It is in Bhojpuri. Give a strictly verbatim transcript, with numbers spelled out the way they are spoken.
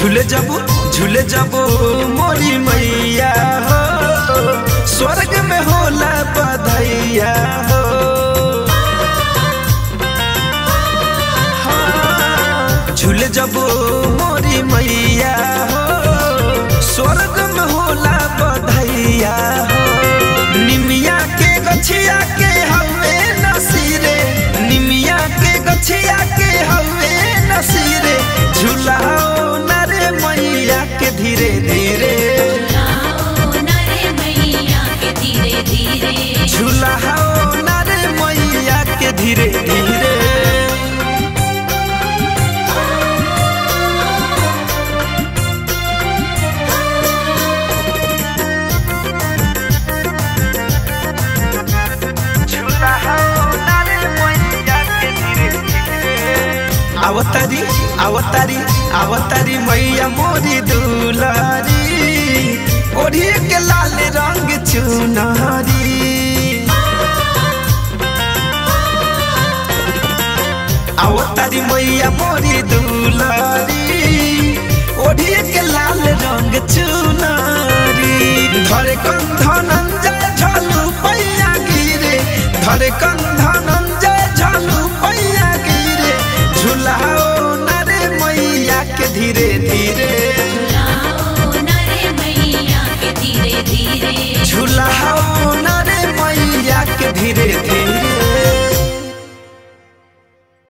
झूले जाबो झूले जाबो मोरी मैया हो, स्वर्ग में होला बधाइया हो। हाँ, झूले जाबो मोरी मैया हो, स्वर्ग में होला बधाइया हो। निमिया के गछिया के हवे नसीरे, निमिया के गछिया के हवे नसीरे, झूलाओ नरे मैया के धीरे धीरे, झूलाओ नरे मैया के धीरे धीरे। अवतारी अवतारी अवतारी मैया मोरी दुलारी, ओढ़ी के लाल रंग चुनारी। अवतारी मैया मोरी दुलारी, ओढ़ी के लाल रंग चुनारी। धरे कंधनंजय झलू पैया गिरे, धरे कंधनंजय झलू पैया गिरे, झूलाओ नरे मैया के धीरे धीरे, झूलाओ नरे मैया के धीरे